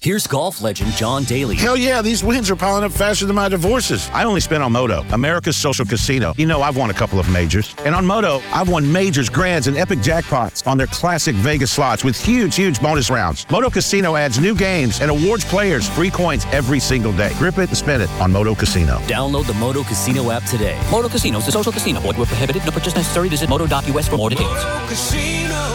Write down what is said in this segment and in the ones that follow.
Here's golf legend John Daly. Hell yeah, these wins are piling up faster than my divorces. I only spent on Moto, America's social casino. You know, I've won a couple of majors. And on Moto, I've won majors, grands, and epic jackpots on their classic Vegas slots with huge bonus rounds. Moto Casino adds new games and awards players free coins every single day. Grip it and spin it on Moto Casino. Download the Moto Casino app today. Moto Casino is a social casino. Void where prohibited. No purchase necessary. Visit moto.us for more details. Moto Casino,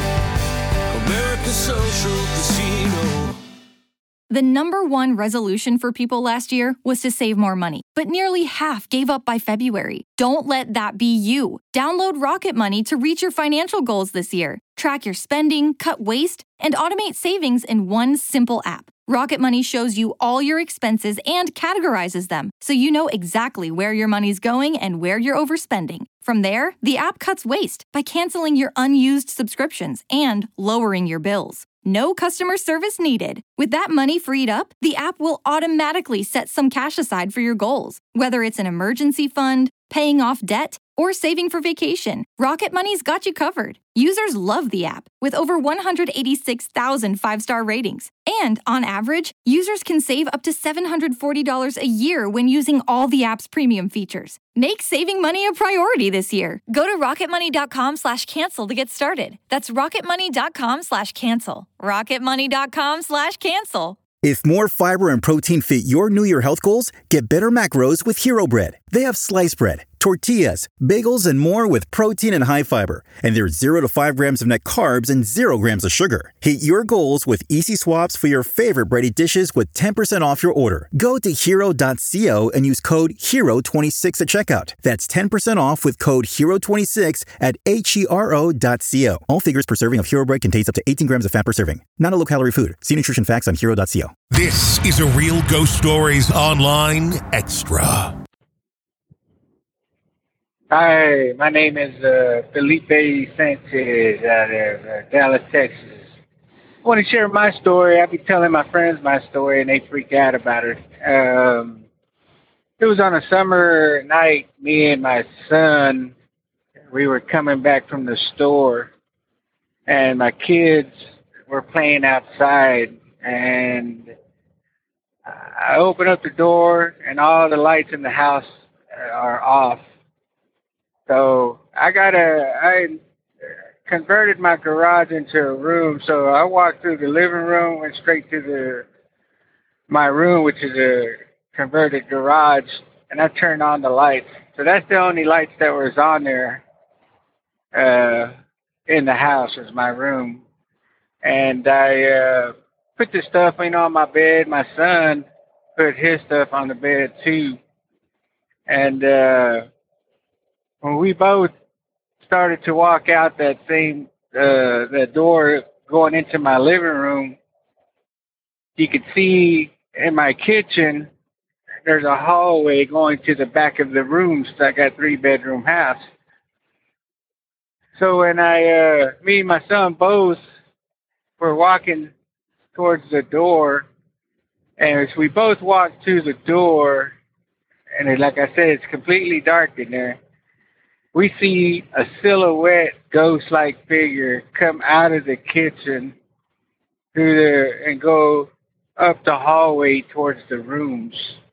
America's social casino. The number one resolution for people last year was to save more money, but nearly half gave up by February. Don't let that be you. Download Rocket Money to reach your financial goals this year. Track your spending, cut waste, and automate savings in one simple app. Rocket Money shows you all your expenses and categorizes them, so you know exactly where your money's going and where you're overspending. From there, the app cuts waste by canceling your unused subscriptions and lowering your bills. No customer service needed. With that money freed up, the app will automatically set some cash aside for your goals. Whether it's an emergency fund, paying off debt, or saving for vacation, Rocket Money's got you covered. Users love the app, with over 186,000 five-star ratings. And on average, users can save up to $740 a year when using all the app's premium features. Make saving money a priority this year. Go to rocketmoney.com/cancel to get started. That's rocketmoney.com/cancel. rocketmoney.com/cancel. If more fiber and protein fit your New Year health goals, get better macros with Hero Bread. They have sliced bread, tortillas, bagels, and more with protein and high fiber. And there's 0 to 5 grams of net carbs and 0 grams of sugar. Hit your goals with easy swaps for your favorite bready dishes with 10% off your order. Go to hero.co and use code HERO26 at checkout. That's 10% off with code HERO26 at HERO.co. All figures per serving of Hero Bread contains up to 18 grams of fat per serving. Not a low-calorie food. See nutrition facts on hero.co. This is a Real Ghost Stories Online Extra. Hi, my name is Felipe Sanchez out of Dallas, Texas. I want to share my story. I be telling my friends my story, and they freak out about it. It was on a summer night. Me and my son, we were coming back from the store, and my kids were playing outside, and I open up the door, and all the lights in the house are off. So I converted my garage into a room. So I walked through the living room, went straight to my room, which is a converted garage, and I turned on the lights. So that's the only lights that was on there in the house, was my room. And I put the stuff on my bed. My son put his stuff on the bed too. And when we both started to walk out that the door going into my living room, you could see in my kitchen, there's a hallway going to the back of the rooms. So I got a 3-bedroom house. So when me and my son both were walking towards the door, and as we both walked to the door, and like I said, it's completely dark in there, we see a silhouette, ghost-like figure come out of the kitchen and go up the hallway towards the rooms.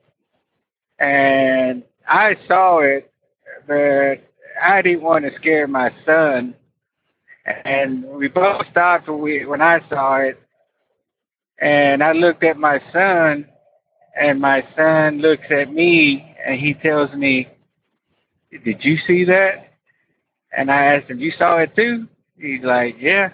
And I saw it, but I didn't want to scare my son. And we both stopped when I saw it. And I looked at my son, and my son looks at me, and he tells me, "Did you see that?" And I asked him, "You saw it too?" He's like, "Yeah."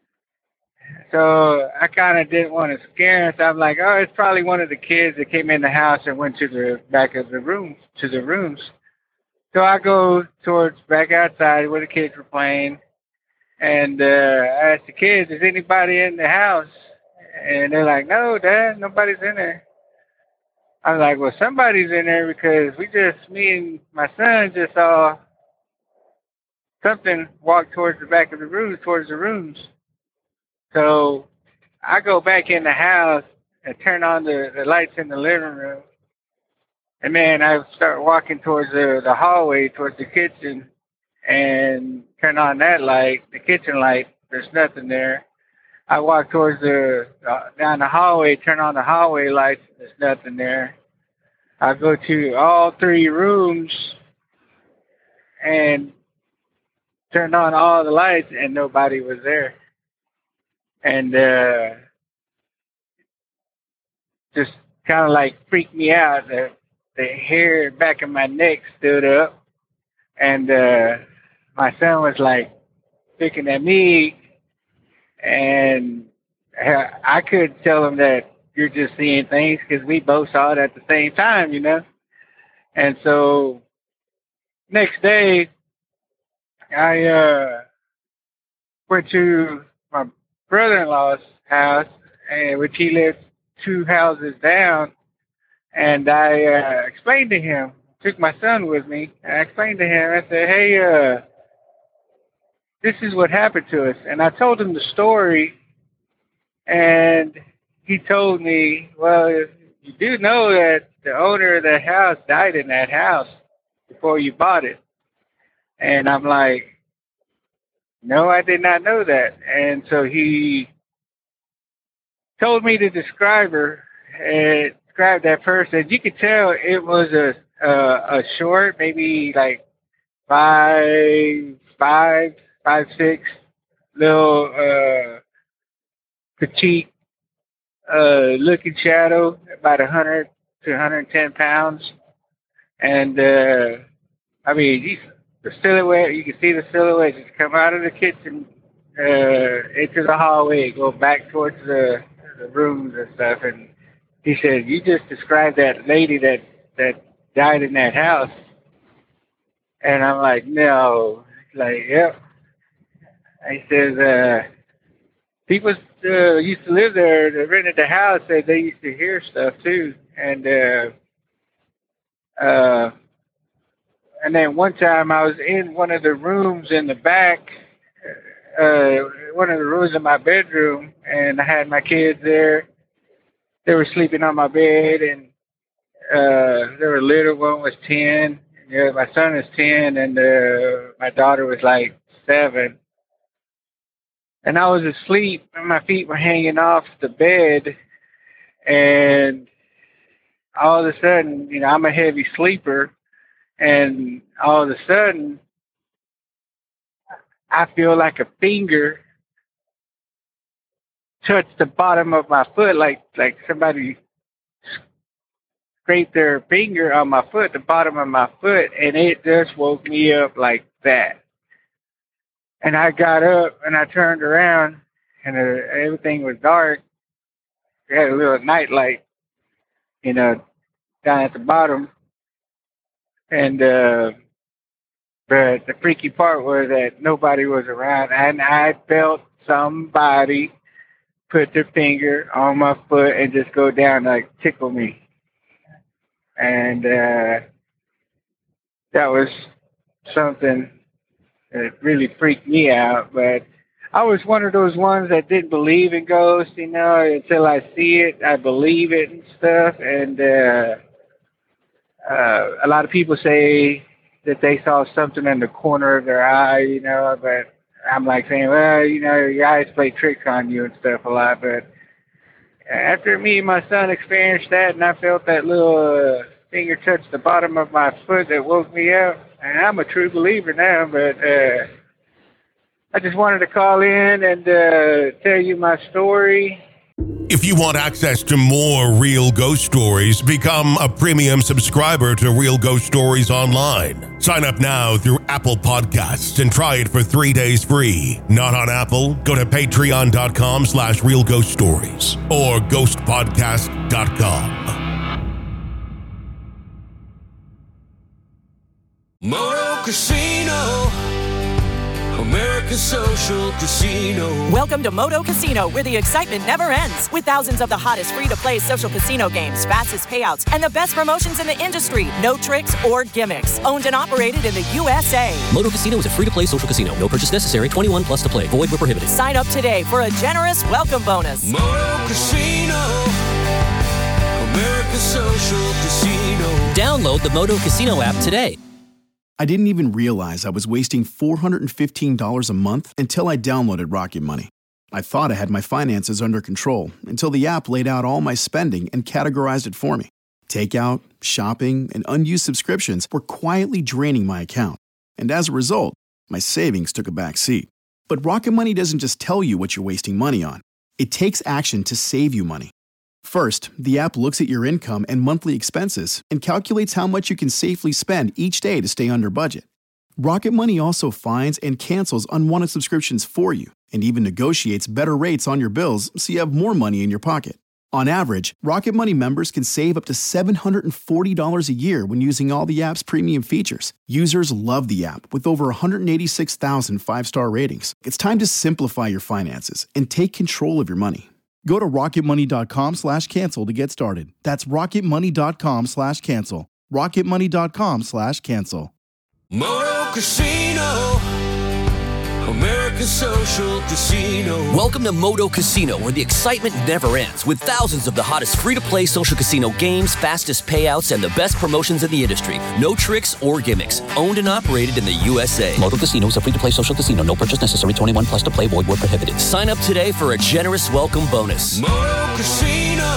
So I kind of didn't want to scare him. So I'm like, "Oh, it's probably one of the kids that came in the house and went to the back of the room, to the rooms." So I go towards back outside where the kids were playing. And I asked the kids, "Is anybody in the house?" And they're like, "No, Dad, nobody's in there." I was like, "Well, somebody's in there, because me and my son just saw something walk towards the back of the room, towards the rooms." So I go back in the house and turn on the lights in the living room. And then I start walking towards the hallway, towards the kitchen, and turn on that light, the kitchen light. There's nothing there. I walk towards down the hallway, turn on the hallway lights, there's nothing there. I go to all 3 rooms and turned on all the lights, and nobody was there. And just kind of like freaked me out. The hair back of my neck stood up, and my son was like looking at me, and I couldn't tell him that you're just seeing things because we both saw it at the same time, you know. And so next day, I went to my brother-in-law's house, which he lived 2 houses down, and I explained to him, took my son with me, and I explained to him, I said, hey, this is what happened to us. And I told him the story, and he told me, well, you do know that the owner of that house died in that house before you bought it. And I'm like, no, I did not know that. And so he told me to describe her and describe that person. You could tell it was a short, maybe like 5'6", little petite looking shadow, about 100 to 110 pounds. And I mean, the silhouette, you can see the silhouette just come out of the kitchen into the hallway, go back towards the rooms and stuff. And he said, you just described that lady that died in that house. And I'm like, no. He's like, yep. He says, people used to live there, they rented the house, said they used to hear stuff too. And then one time I was in one of the rooms in the back, one of the rooms in my bedroom, and I had my kids there. They were sleeping on my bed, and they were little. One was 10. Yeah, my son is 10, and my daughter was like 7. And I was asleep, and my feet were hanging off the bed, and all of a sudden, you know, I'm a heavy sleeper, and all of a sudden, I feel like a finger touched the bottom of my foot, like somebody scraped their finger on my foot, the bottom of my foot, and it just woke me up like that. And I got up and I turned around, and everything was dark. We had a little night light, you know, down at the bottom. And but the freaky part was that nobody was around, and I felt somebody put their finger on my foot and just go down, like tickle me. And that was something that really freaked me out. But I was one of those ones that didn't believe in ghosts, you know, until I see it, I believe it and stuff. And a lot of people say that they saw something in the corner of their eye, you know, but I'm like saying, well, you know, your eyes play tricks on you and stuff a lot. But after me and my son experienced that, and I felt that little finger touch the bottom of my foot that woke me up, and I'm a true believer now. But I just wanted to call in and tell you my story. If you want access to more Real Ghost Stories, become a premium subscriber to Real Ghost Stories Online. Sign up now through Apple Podcasts and try it for 3 days free. Not on Apple? Go to patreon.com/Real Ghost Stories or ghostpodcast.com. Moto Casino, America's social casino. Welcome to Moto Casino, where the excitement never ends. With thousands of the hottest free-to-play social casino games, fastest payouts, and the best promotions in the industry. No tricks or gimmicks. Owned and operated in the USA. Moto Casino is a free-to-play social casino. No purchase necessary. 21 plus to play. Void where prohibited. Sign up today for a generous welcome bonus. Moto Casino, America's social casino. Download the Moto Casino app today. I didn't even realize I was wasting $415 a month until I downloaded Rocket Money. I thought I had my finances under control until the app laid out all my spending and categorized it for me. Takeout, shopping, and unused subscriptions were quietly draining my account. And as a result, my savings took a back seat. But Rocket Money doesn't just tell you what you're wasting money on. It takes action to save you money. First, the app looks at your income and monthly expenses and calculates how much you can safely spend each day to stay under budget. Rocket Money also finds and cancels unwanted subscriptions for you and even negotiates better rates on your bills so you have more money in your pocket. On average, Rocket Money members can save up to $740 a year when using all the app's premium features. Users love the app with over 186,000 five-star ratings. It's time to simplify your finances and take control of your money. Go to rocketmoney.com/cancel to get started. That's rocketmoney.com/cancel. rocketmoney.com/cancel. Moto Casino, America's social casino. Welcome to Moto Casino, where the excitement never ends, with thousands of the hottest free-to-play social casino games, fastest payouts, and the best promotions in the industry. No tricks or gimmicks. Owned and operated in the USA. Moto Casino is a free-to-play social casino. No purchase necessary. 21 plus to play. Void where prohibited. Sign up today for a generous welcome bonus. Moto Casino,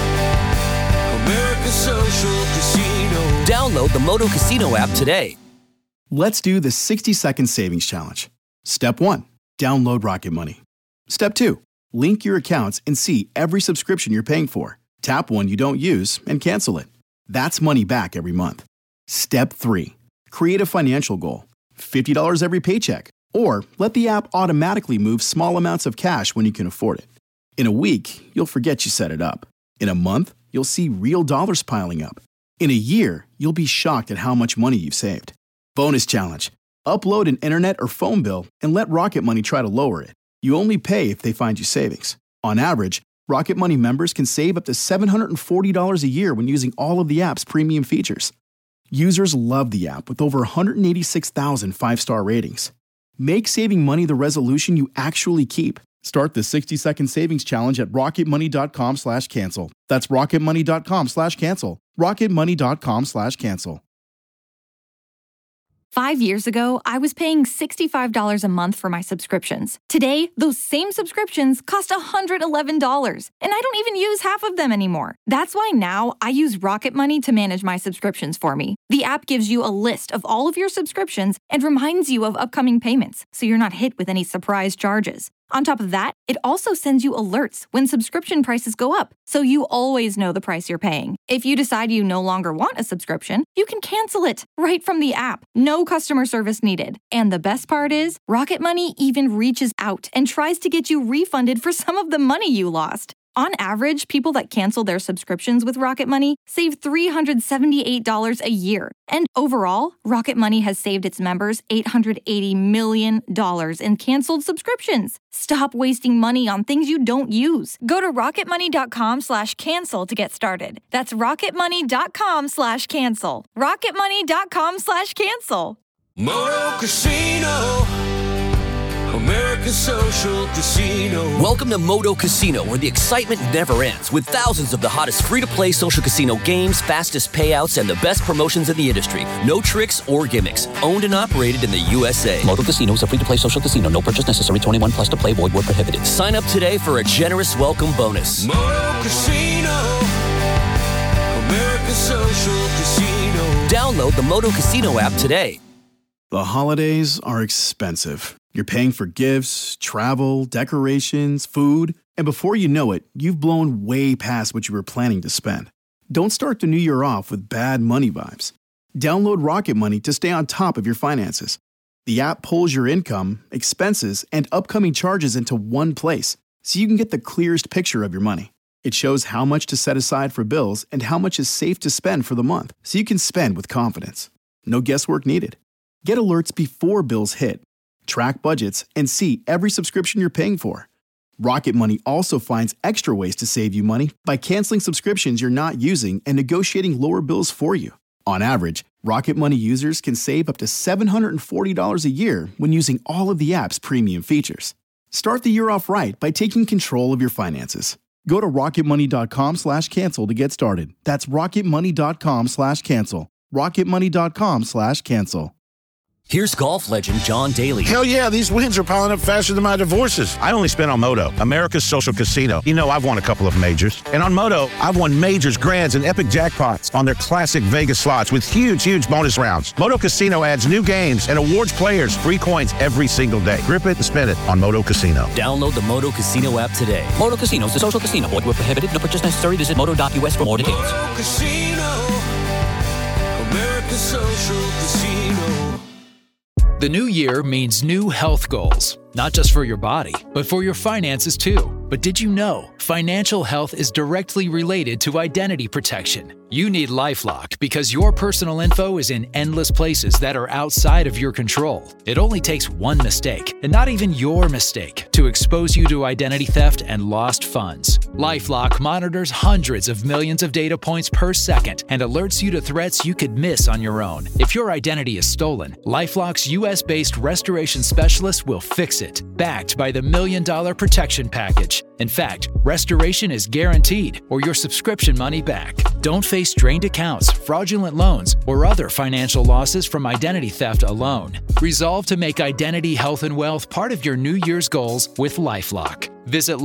America's social casino. Download the Moto Casino app today. Let's do the 60-second savings challenge. Step 1. Download Rocket Money. Step 2. Link your accounts and see every subscription you're paying for. Tap one you don't use and cancel it. That's money back every month. Step 3. Create a financial goal. $50 every paycheck. Or let the app automatically move small amounts of cash when you can afford it. In a week, you'll forget you set it up. In a month, you'll see real dollars piling up. In a year, you'll be shocked at how much money you've saved. Bonus challenge. Upload an internet or phone bill and let Rocket Money try to lower it. You only pay if they find you savings. On average, Rocket Money members can save up to $740 a year when using all of the app's premium features. Users love the app with over 186,000 five-star ratings. Make saving money the resolution you actually keep. Start the 60-second savings challenge at rocketmoney.com/cancel. That's rocketmoney.com/cancel. rocketmoney.com/cancel. 5 years ago, I was paying $65 a month for my subscriptions. Today, those same subscriptions cost $111, and I don't even use half of them anymore. That's why now I use Rocket Money to manage my subscriptions for me. The app gives you a list of all of your subscriptions and reminds you of upcoming payments, so you're not hit with any surprise charges. On top of that, it also sends you alerts when subscription prices go up, so you always know the price you're paying. If you decide you no longer want a subscription, you can cancel it right from the app. No customer service needed. And the best part is, Rocket Money even reaches out and tries to get you refunded for some of the money you lost. On average, people that cancel their subscriptions with Rocket Money save $378 a year. And overall, Rocket Money has saved its members $880 million in canceled subscriptions. Stop wasting money on things you don't use. Go to rocketmoney.com/cancel to get started. That's rocketmoney.com/cancel. rocketmoney.com/cancel. Moto Casino, America's social casino. Welcome to Moto Casino, where the excitement never ends, with thousands of the hottest free-to-play social casino games, fastest payouts, and the best promotions in the industry. No tricks or gimmicks. Owned and operated in the USA. Moto Casino is a free-to-play social casino. No purchase necessary. 21 plus to play. Void where prohibited. Sign up today for a generous welcome bonus. Moto Casino, America's social casino. Download the Moto Casino app today. The holidays are expensive. You're paying for gifts, travel, decorations, food, and before you know it, you've blown way past what you were planning to spend. Don't start the new year off with bad money vibes. Download Rocket Money to stay on top of your finances. The app pulls your income, expenses, and upcoming charges into one place, so you can get the clearest picture of your money. It shows how much to set aside for bills and how much is safe to spend for the month, so you can spend with confidence. No guesswork needed. Get alerts before bills hit. Track budgets, and see every subscription you're paying for. Rocket Money also finds extra ways to save you money by canceling subscriptions you're not using and negotiating lower bills for you. On average, Rocket Money users can save up to $740 a year when using all of the app's premium features. Start the year off right by taking control of your finances. Go to rocketmoney.com/cancel to get started. That's rocketmoney.com/cancel. rocketmoney.com/cancel. Here's golf legend John Daly. Hell yeah, these wins are piling up faster than my divorces. I only spent on Moto, America's social casino. You know, I've won a couple of majors. And on Moto, I've won majors, grands, and epic jackpots on their classic Vegas slots with huge bonus rounds. Moto Casino adds new games and awards players free coins every single day. Grip it and spin it on Moto Casino. Download the Moto Casino app today. Moto Casino is a social casino. Void where prohibited. No purchase necessary. Visit moto.us for more details. Moto Casino, America's social casino. The new year means new health goals, not just for your body, but for your finances too. But did you know financial health is directly related to identity protection? You need LifeLock because your personal info is in endless places that are outside of your control. It only takes one mistake, and not even your mistake, to expose you to identity theft and lost funds. LifeLock monitors hundreds of millions of data points per second and alerts you to threats you could miss on your own. If your identity is stolen, LifeLock's US-based restoration specialist will fix it, backed by the $1 Million Protection Package. In fact, restoration is guaranteed or your subscription money back. Don't face drained accounts, fraudulent loans, or other financial losses from identity theft alone. Resolve to make identity, health, and wealth part of your New Year's goals with LifeLock. Visit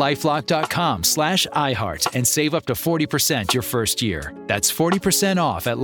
LifeLock.com/iHeart and save up to 40% your first year. That's 40% off at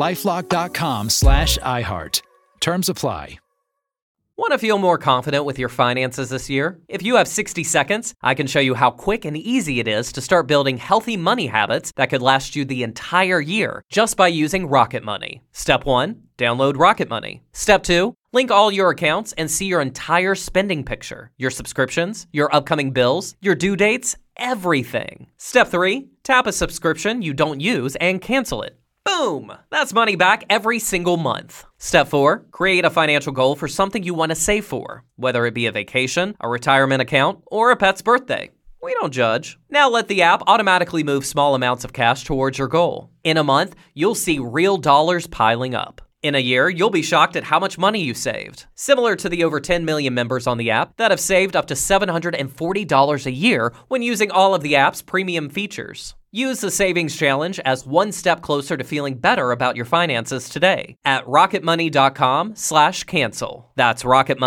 LifeLock.com/iHeart. Terms apply. Want to feel more confident with your finances this year? If you have 60 seconds, I can show you how quick and easy it is to start building healthy money habits that could last you the entire year just by using Rocket Money. Step 1, download Rocket Money. Step 2, link all your accounts and see your entire spending picture, your subscriptions, your upcoming bills, your due dates, everything. Step 3, tap a subscription you don't use and cancel it. Boom! That's money back every single month. Step 4, create a financial goal for something you want to save for, whether it be a vacation, a retirement account, or a pet's birthday. We don't judge. Now let the app automatically move small amounts of cash towards your goal. In a month, you'll see real dollars piling up. In a year, you'll be shocked at how much money you saved. Similar to the over 10 million members on the app that have saved up to $740 a year when using all of the app's premium features. Use the Savings Challenge as one step closer to feeling better about your finances today at rocketmoney.com/cancel. That's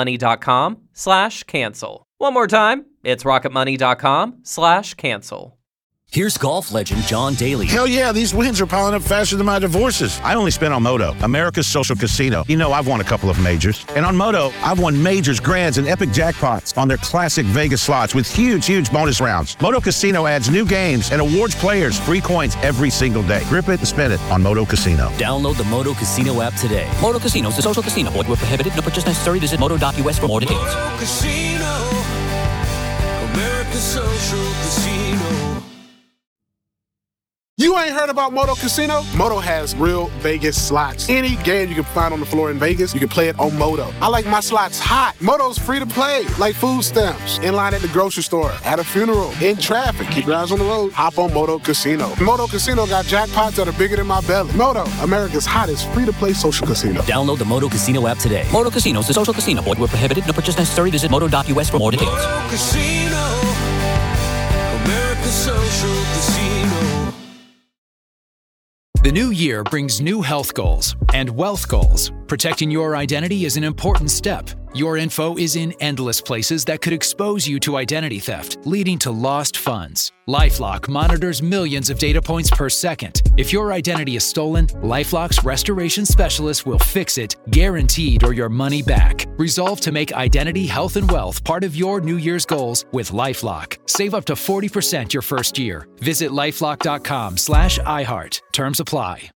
rocketmoney.com/cancel. One more time, it's rocketmoney.com/cancel. Here's golf legend John Daly. Hell yeah, these wins are piling up faster than my divorces. I only spent on Moto, America's social casino. You know, I've won a couple of majors. And on Moto, I've won majors, grands, and epic jackpots on their classic Vegas slots with huge bonus rounds. Moto Casino adds new games and awards players free coins every single day. Grip it and spin it on Moto Casino. Download the Moto Casino app today. Moto Casino is a social casino. Void where prohibited. No purchase necessary. Visit moto.us for more details. Moto Casino, America's social casino. You ain't heard about Moto Casino? Moto has real Vegas slots. Any game you can find on the floor in Vegas, you can play it on Moto. I like my slots hot. Moto's free to play, like food stamps, in line at the grocery store, at a funeral, in traffic. Keep your eyes on the road. Hop on Moto Casino. Moto Casino got jackpots that are bigger than my belly. Moto, America's hottest free-to-play social casino. Download the Moto Casino app today. Moto Casino is a social casino. Void where prohibited. No purchase necessary. Visit moto.us for more details. Moto Casino, America's social casino. The new year brings new health goals and wealth goals. Protecting your identity is an important step. Your info is in endless places that could expose you to identity theft, leading to lost funds. LifeLock monitors millions of data points per second. If your identity is stolen, LifeLock's restoration specialist will fix it, guaranteed, or your money back. Resolve to make identity, health, and wealth part of your New Year's goals with LifeLock. Save up to 40% your first year. Visit lifelock.com/iHeart. Terms apply.